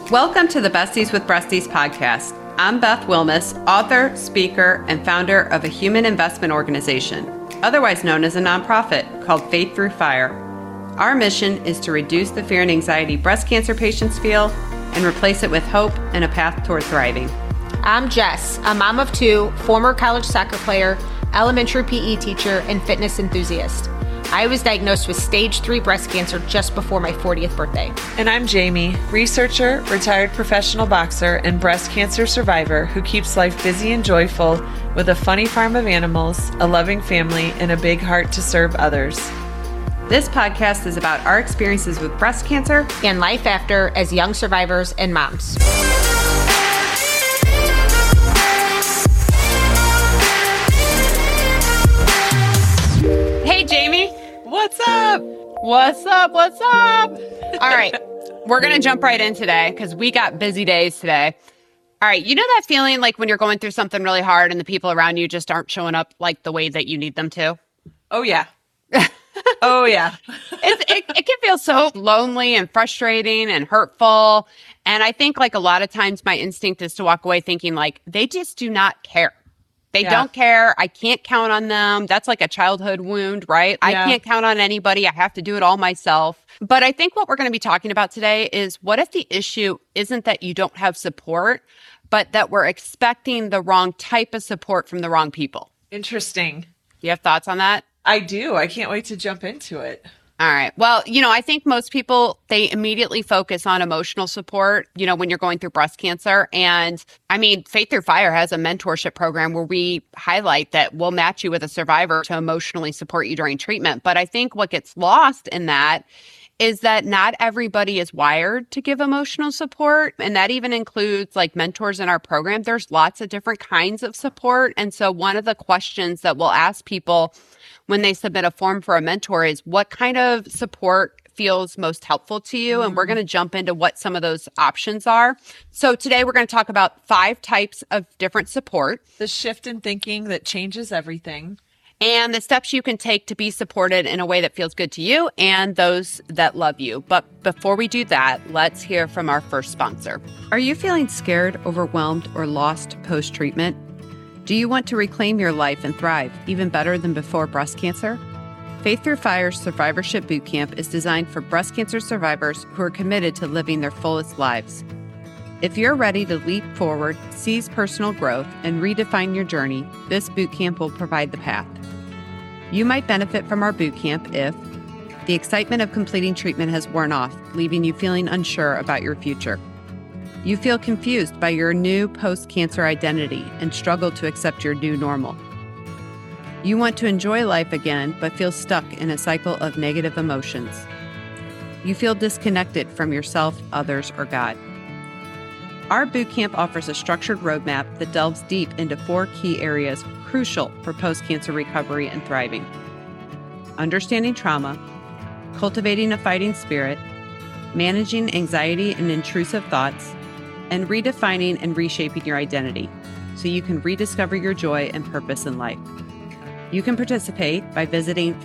Welcome to the Besties with Breasties podcast. I'm Beth Wilmus, author, speaker, and founder of a human investment organization, otherwise known as a nonprofit, called Faith Through Fire. Our mission is to reduce the fear and anxiety breast cancer patients feel and replace it with hope and a path toward thriving. I'm Jess, a mom of two, former college soccer player, elementary PE teacher, and fitness enthusiast. I was diagnosed with stage 3 breast cancer just before my 40th birthday. And I'm Jamie, researcher, retired professional boxer, and breast cancer survivor who keeps life busy and joyful with a funny farm of animals, a loving family, and a big heart to serve others. This podcast is about our experiences with breast cancer And life after as young survivors and moms. Hey, Jamie. What's up? What's up? What's up? All right. We're going to jump right in today because we got busy days today. All right. You know that feeling like when you're going through something really hard and the people around you just aren't showing up like the way that you need them to? Oh, yeah. Oh, yeah. It can feel so lonely and frustrating and hurtful. And I think like a lot of times my instinct is to walk away thinking like they just do not care. They don't care. I can't count on them. That's like a childhood wound, right? I can't count on anybody. I have to do it all myself. But I think what we're going to be talking about today is what if the issue isn't that you don't have support, but that we're expecting the wrong type of support from the wrong people? Interesting. Do you have thoughts on that? I do. I can't wait to jump into it. All right. Well, I think most people, they immediately focus on emotional support, when you're going through breast cancer. And I mean, Faith Through Fire has a mentorship program where we highlight that we'll match you with a survivor to emotionally support you during treatment. But I think what gets lost in that is that not everybody is wired to give emotional support. And that even includes like mentors in our program. There's lots of different kinds of support. And so one of the questions that we'll ask people when they submit a form for a mentor is what kind of support feels most helpful to you? And we're going to jump into what some of those options are. So today we're going to talk about 5 types of different support. The shift in thinking that changes everything. And the steps you can take to be supported in a way that feels good to you and those that love you. But before we do that, let's hear from our first sponsor. Are you feeling scared, overwhelmed, or lost post-treatment? Do you want to reclaim your life and thrive even better than before breast cancer? Faith Through Fire's Survivorship Bootcamp is designed for breast cancer survivors who are committed to living their fullest lives. If you're ready to leap forward, seize personal growth, and redefine your journey, this bootcamp will provide the path. You might benefit from our bootcamp if the excitement of completing treatment has worn off, leaving you feeling unsure about your future. You feel confused by your new post-cancer identity and struggle to accept your new normal. You want to enjoy life again, but feel stuck in a cycle of negative emotions. You feel disconnected from yourself, others, or God. Our bootcamp offers a structured roadmap that delves deep into 4 key areas crucial for post-cancer recovery and thriving: understanding trauma, cultivating a fighting spirit, managing anxiety and intrusive thoughts, and redefining and reshaping your identity so you can rediscover your joy and purpose in life. You can participate by visiting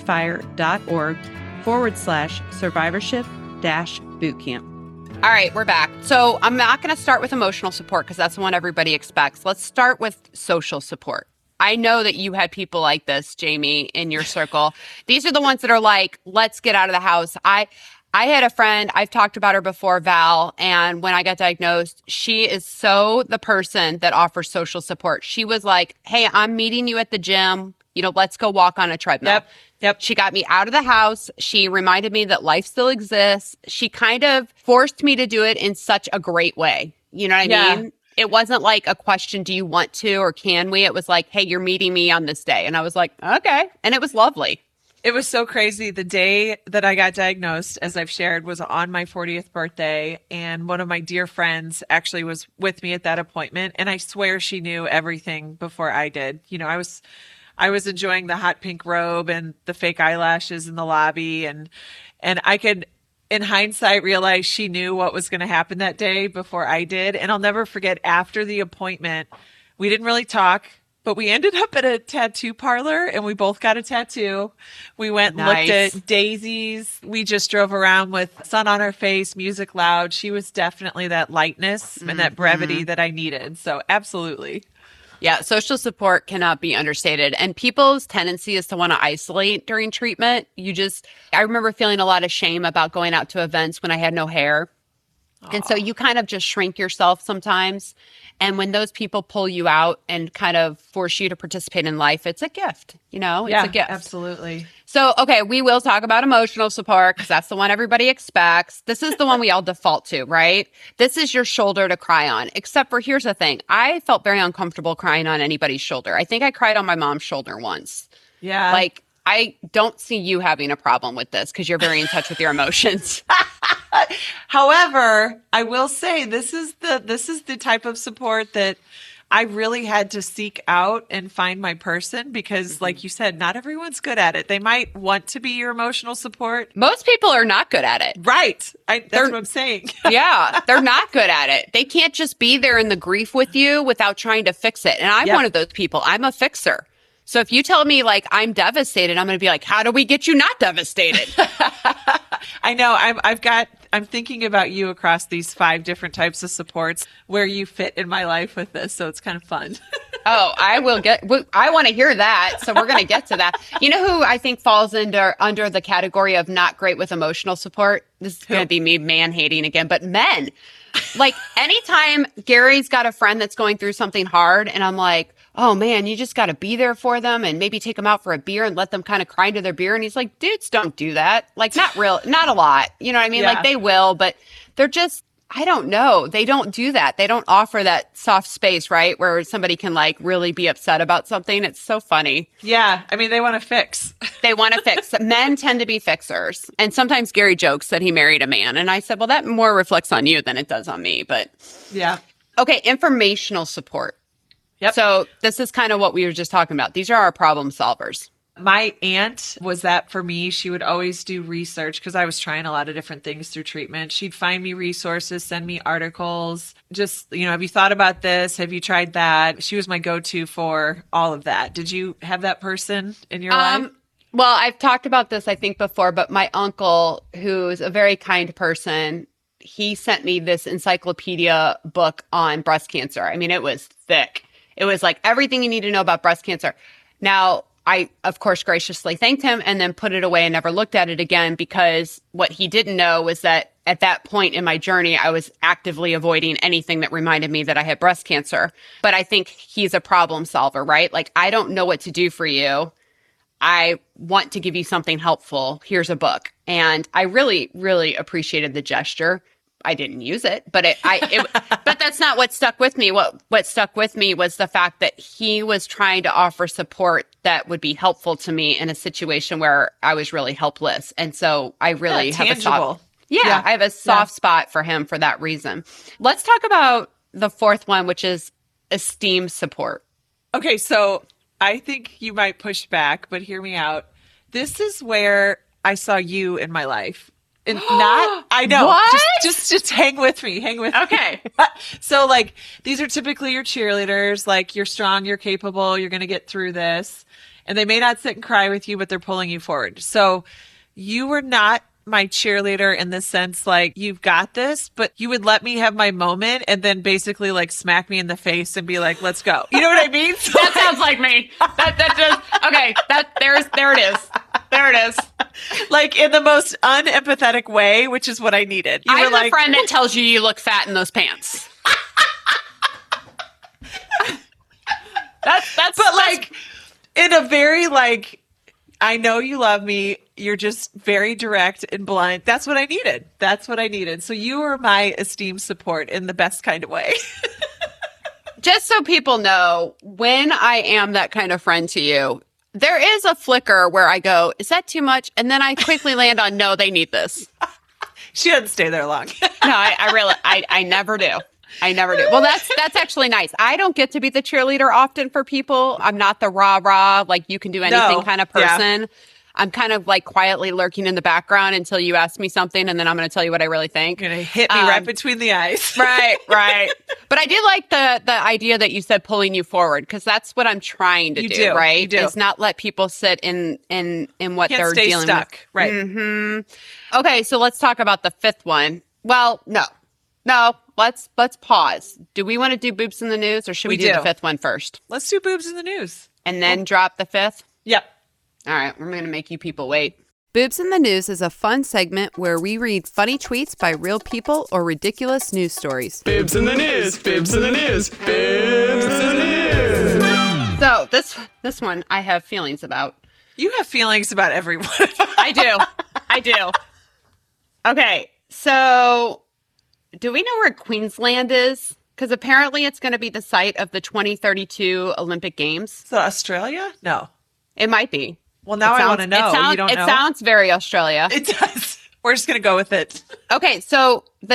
faiththroughfire.org/survivorship-bootcamp. All right, we're back. So I'm not going to start with emotional support because that's the one everybody expects. Let's start with social support. I know that you had people like this, Jamie, in your circle. These are the ones that are like, let's get out of the house. I had a friend, I've talked about her before, Val, and when I got diagnosed, she is so the person that offers social support. She was like, hey, I'm meeting you at the gym. Let's go walk on a treadmill. Yep. She got me out of the house. She reminded me that life still exists. She kind of forced me to do it in such a great way. You know what I mean? It wasn't like a question, do you want to or can we? It was like, hey, you're meeting me on this day. And I was like, okay. And it was lovely. It was so crazy. The day that I got diagnosed, as I've shared, was on my 40th birthday. And one of my dear friends actually was with me at that appointment. And I swear she knew everything before I did. I was enjoying the hot pink robe and the fake eyelashes in the lobby. And I could, in hindsight, realize she knew what was going to happen that day before I did. And I'll never forget, after the appointment, we didn't really talk, but we ended up at a tattoo parlor and we both got a tattoo. We went and Nice. looked at daisies. We just drove around with sun on our face, music loud. She was definitely that lightness and that brevity that I needed. So absolutely. Yeah, social support cannot be understated. And people's tendency is to want to isolate during treatment. I remember feeling a lot of shame about going out to events when I had no hair. And so you kind of just shrink yourself sometimes. And when those people pull you out and kind of force you to participate in life, it's a gift, it's a gift. Absolutely. So, okay, we will talk about emotional support because that's the one everybody expects. This is the one we all default to, right? This is your shoulder to cry on. Except for, here's the thing. I felt very uncomfortable crying on anybody's shoulder. I think I cried on my mom's shoulder once. Yeah. Like, I don't see you having a problem with this because you're very in touch with your emotions. However, I will say this is the type of support that I really had to seek out and find my person because, like you said, not everyone's good at it. They might want to be your emotional support. Most people are not good at it. Right. That's what I'm saying. Yeah, they're not good at it. They can't just be there in the grief with you without trying to fix it. And I'm one of those people. I'm a fixer. So if you tell me like I'm devastated, I'm going to be like, how do we get you not devastated? I know. I'm thinking about you across these 5 different types of supports where you fit in my life with this. So it's kind of fun. Oh, I want to hear that. So we're going to get to that. You know who I think falls under the category of not great with emotional support? This is going to be me man hating again, but men. Like anytime Gary's got a friend that's going through something hard and I'm like, oh man, you just got to be there for them and maybe take them out for a beer and let them kind of cry into their beer. And he's like, dudes don't do that. Like not a lot. You know what I mean? Yeah. Like they will, but they're just, I don't know. They don't do that. They don't offer that soft space, right? Where somebody can like really be upset about something. It's so funny. Yeah. I mean, they want to fix. They want to fix. Men tend to be fixers. And sometimes Gary jokes that he married a man. And I said, well, that more reflects on you than it does on me. But Yeah. okay, informational support. Yep. So this is kind of what we were just talking about. These are our problem solvers. My aunt was that for me. She would always do research because I was trying a lot of different things through treatment. She'd find me resources, send me articles. Just, have you thought about this? Have you tried that? She was my go-to for all of that. Did you have that person in your life? Well, I've talked about this, I think, before, but my uncle, who's a very kind person, he sent me this encyclopedia book on breast cancer. I mean, it was thick. It was like everything you need to know about breast cancer. Now, I, of course, graciously thanked him and then put it away and never looked at it again because what he didn't know was that at that point in my journey, I was actively avoiding anything that reminded me that I had breast cancer. But I think he's a problem solver, right? Like, I don't know what to do for you. I want to give you something helpful. Here's a book. And I really, really appreciated the gesture. I didn't use it, but but that's not what stuck with me. What stuck with me was the fact that he was trying to offer support that would be helpful to me in a situation where I was really helpless. And so I really have a soft, I have a soft spot for him for that reason. Let's talk about the fourth one, which is esteem support. Okay, so I think you might push back, but hear me out. This is where I saw you in my life. And I know. What? Just hang with me. Okay. So like, these are typically your cheerleaders. Like, you're strong, you're capable, you're going to get through this. And they may not sit and cry with you, but they're pulling you forward. So you were not my cheerleader in the sense like, you've got this, but you would let me have my moment and then basically like smack me in the face and be like, let's go. You know what I mean? So That sounds like me. There it is. There it is. like in the most unempathetic way, which is what I needed. You I'm were the like, friend that tells you look fat in those pants. That's but like in a very like, I know you love me. You're just very direct and blunt. That's what I needed. So you were my esteemed support in the best kind of way. Just so people know, when I am that kind of friend to you, there is a flicker where I go, is that too much? And then I quickly land on, no, they need this. She doesn't stay there long. No, I never do. I never do. Well, that's actually nice. I don't get to be the cheerleader often for people. I'm not the rah-rah, like you can do anything kind of person. I'm kind of like quietly lurking in the background until you ask me something, and then I'm going to tell you what I really think. You're going to hit me right between the eyes. Right. But I did like the idea that you said pulling you forward, because that's what I'm trying to do, right? You do. Is not let people sit in what Can't they're stay dealing stuck. with. Right. Mm-hmm. Okay, so let's talk about the fifth one. Well, no. Let's pause. Do we want to do boobs in the news, or should we do the fifth one first? Let's do boobs in the news. And then drop the fifth? Yep. All right, we're going to make you people wait. Boobs in the News is a fun segment where we read funny tweets by real people or ridiculous news stories. Boobs in the news, boobs in the news, boobs in the news. So this one I have feelings about. You have feelings about everyone. I do. Okay, so do we know where Queensland is? Because apparently it's going to be the site of the 2032 Olympic Games. So Australia? No. It might be. Well, now I want to know. You don't know? It sounds very Australia. It does. We're just going to go with it. Okay, so the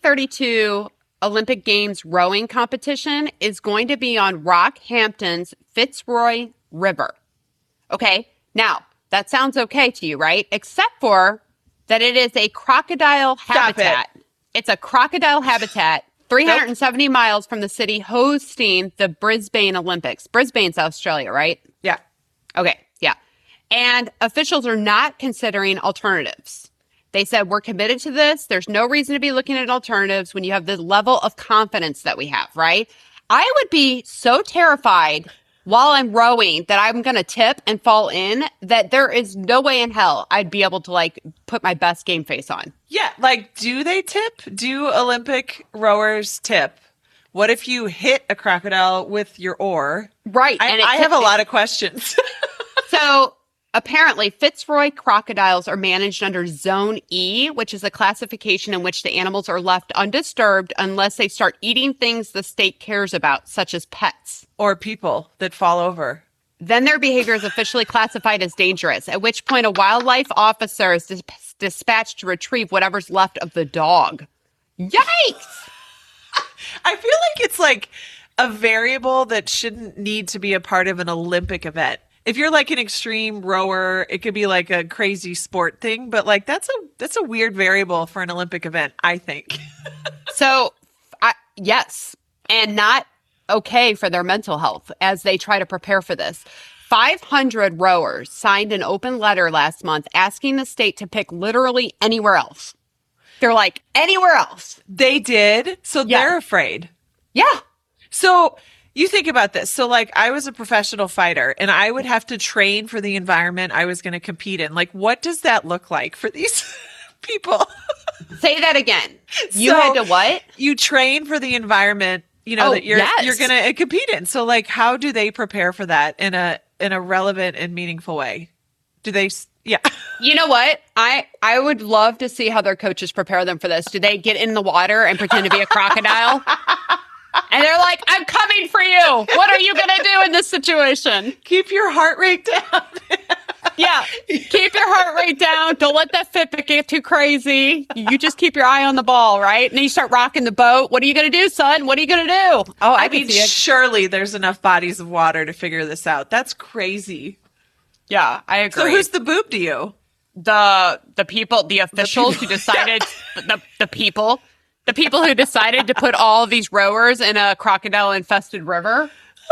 2032 Olympic Games rowing competition is going to be on Rockhampton's Fitzroy River. Okay, now that sounds okay to you, right? Except for that it is a crocodile habitat. It's a crocodile habitat 370 miles from the city hosting the Brisbane Olympics. Brisbane's Australia, right? Yeah. Okay, yeah. And officials are not considering alternatives. They said, we're committed to this. There's no reason to be looking at alternatives when you have the level of confidence that we have, right? I would be so terrified while I'm rowing that I'm going to tip and fall in that there is no way in hell I'd be able to like put my best game face on. Yeah. Like, do they tip? Do Olympic rowers tip? What if you hit a crocodile with your oar? Right. I have a lot of questions. So apparently Fitzroy crocodiles are managed under Zone E, which is a classification in which the animals are left undisturbed unless they start eating things the state cares about, such as pets. Or people that fall over. Then their behavior is officially classified as dangerous, at which point a wildlife officer is dispatched to retrieve whatever's left of the dog. Yikes! I feel like it's like a variable that shouldn't need to be a part of an Olympic event. If you're like an extreme rower, it could be like a crazy sport thing, but like that's a weird variable for an Olympic event, I think. So, yes, and not okay for their mental health as they try to prepare for this. 500 rowers signed an open letter last month asking the state to pick literally anywhere else. They're like, anywhere else. They did. So they're afraid. Yeah. So you think about this. So like I was a professional fighter and I would have to train for the environment I was going to compete in. Like, what does that look like for these people? Say that again. You had to what? You train for the environment, that you're going to compete in. So like, how do they prepare for that in a relevant and meaningful way? Do they? Yeah. You know what? I would love to see how their coaches prepare them for this. Do they get in the water and pretend to be a crocodile? And they're like, I'm coming for you. What are you going to do in this situation? Keep your heart rate down. Yeah. Keep your heart rate down. Don't let that Fitbit get too crazy. You just keep your eye on the ball, right? And then you start rocking the boat. What are you going to do, son? What are you going to do? Oh, I mean, surely there's enough bodies of water to figure this out. That's crazy. Yeah, I agree. So who's the boob to you? The people, the officials who decided, the people who decided to put all of these rowers in a crocodile-infested river.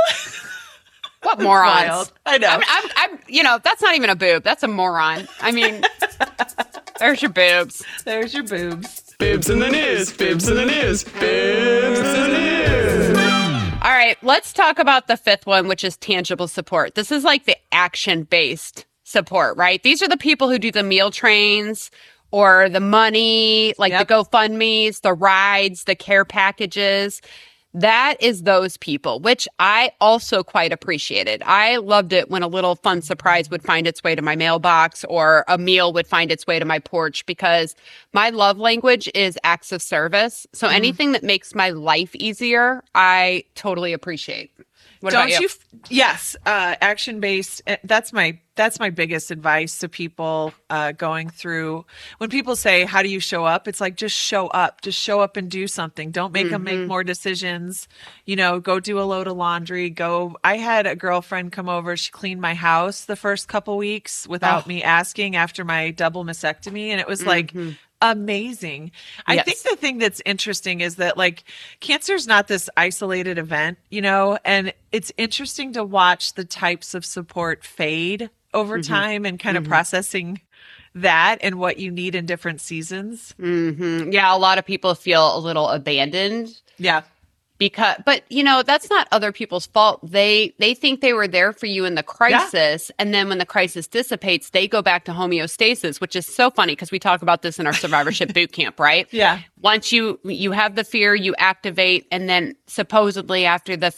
What morons! Wild. I know. I'm that's not even a boob. That's a moron. I mean, there's your boobs. There's your boobs. Boobs in the news. Boobs in the news. Boobs in the news. All right, let's talk about the fifth one, which is tangible support. This is like the action-based support, right? These are the people who do the meal trains or the money, like the GoFundMes, the rides, the care packages. That is those people, which I also quite appreciated. I loved it when a little fun surprise would find its way to my mailbox or a meal would find its way to my porch, because my love language is acts of service. So anything that makes my life easier, I totally appreciate. What about you? Yes, action-based. That's my biggest advice to people going through. When people say, how do you show up? It's like, just show up. Just show up and do something. Don't make them make more decisions. Go do a load of laundry. I had a girlfriend come over. She cleaned my house the first couple weeks without me asking after my double mastectomy. And it was like, amazing. I think the thing that's interesting is that like cancer's not this isolated event, and it's interesting to watch the types of support fade over time and kind of processing that and what you need in different seasons. Yeah, a lot of people feel a little abandoned. Yeah. But that's not other people's fault. They think they were there for you in the crisis, and then when the crisis dissipates, they go back to homeostasis, which is so funny because we talk about this in our survivorship boot camp, right? Yeah. Once you have the fear, you activate, and then supposedly after the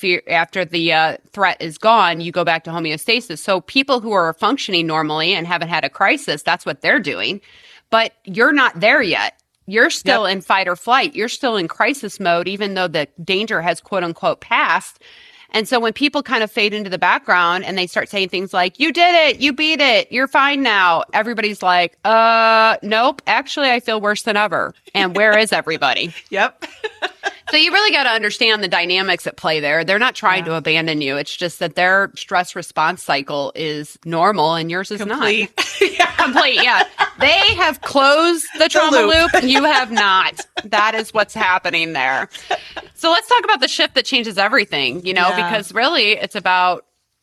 threat is gone, you go back to homeostasis. So people who are functioning normally and haven't had a crisis, that's what they're doing. But you're not there yet. You're still in fight or flight. You're still in crisis mode, even though the danger has quote unquote passed. And so when people kind of fade into the background and they start saying things like, you did it, you beat it, you're fine now. Everybody's like, nope, actually, I feel worse than ever. And where is everybody? Yep. So you really got to understand the dynamics at play there. They're not trying to abandon you. It's just that their stress response cycle is normal and yours is Complete. not. Complete, yeah. They have closed the trauma loop. You have not. That is what's happening there. So let's talk about the shift that changes everything, because really it's about,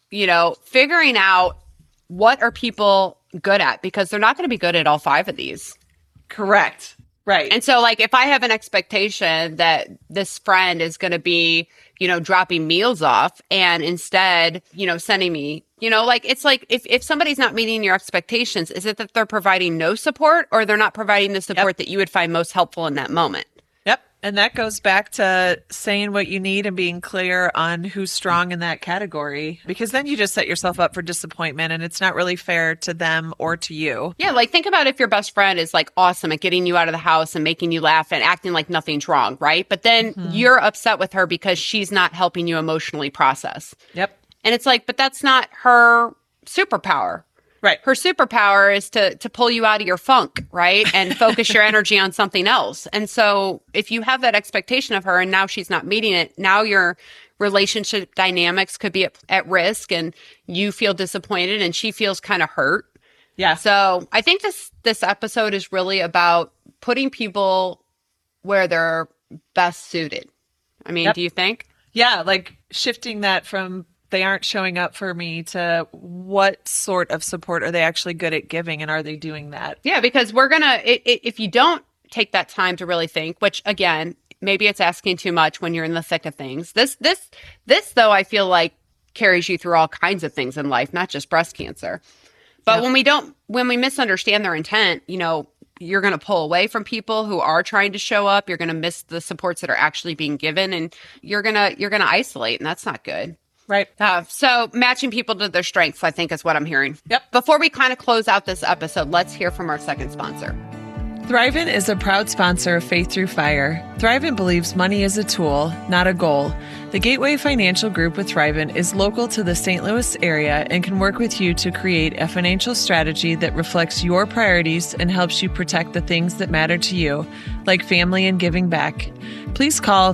figuring out what are people good at, because they're not going to be good at all 5 of these. Correct. Right. And so like if I have an expectation that this friend is going to be, dropping meals off and instead, sending me, it's like if somebody's not meeting your expectations, is it that they're providing no support or they're not providing the support that you would find most helpful in that moment? Yep. And that goes back to saying what you need and being clear on who's strong in that category, because then you just set yourself up for disappointment and it's not really fair to them or to you. Yeah. Like think about if your best friend is like awesome at getting you out of the house and making you laugh and acting like nothing's wrong, right? But then you're upset with her because she's not helping you emotionally process. Yep. And it's like, but that's not her superpower. Right. Her superpower is to pull you out of your funk, right? And focus your energy on something else. And so if you have that expectation of her and now she's not meeting it, now your relationship dynamics could be at risk and you feel disappointed and she feels kind of hurt. Yeah. So I think this episode is really about putting people where they're best suited. I mean, do you think? Yeah. Like shifting that from they aren't showing up for me to what sort of support are they actually good at giving and are they doing that? Yeah, because we're going to, if you don't take that time to really think, which again, maybe it's asking too much when you're in the thick of things. This though, I feel like carries you through all kinds of things in life, not just breast cancer. But when we misunderstand their intent, you're going to pull away from people who are trying to show up. You're going to miss the supports that are actually being given and you're going to isolate, and that's not good. Right. So matching people to their strengths, I think, is what I'm hearing. Yep. Before we kind of close out this episode, let's hear from our second sponsor. Thrivent is a proud sponsor of Faith Through Fire. Thrivent believes money is a tool, not a goal. The Gateway Financial Group with Thrivent is local to the St. Louis area and can work with you to create a financial strategy that reflects your priorities and helps you protect the things that matter to you, like family and giving back. Please call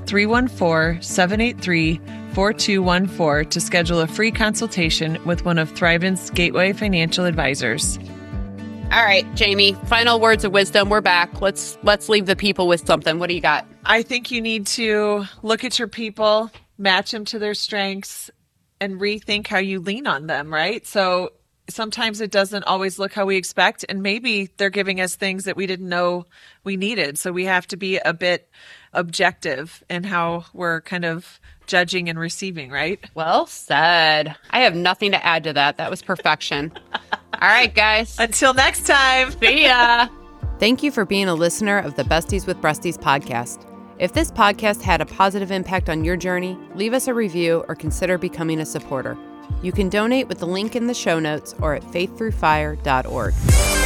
314-783-4214 to schedule a free consultation with one of Thrivent's Gateway Financial Advisors. All right, Jamie, final words of wisdom. We're back. Let's leave the people with something. What do you got? I think you need to look at your people, match them to their strengths, and rethink how you lean on them, right? So sometimes it doesn't always look how we expect, and maybe they're giving us things that we didn't know we needed. So we have to be a bit objective in how we're kind of judging and receiving, right? Well said. I have nothing to add to that. That was perfection. All right, guys. Until next time. See ya. Thank you for being a listener of the Besties with Breasties podcast. If this podcast had a positive impact on your journey, leave us a review or consider becoming a supporter. You can donate with the link in the show notes or at faiththroughfire.org.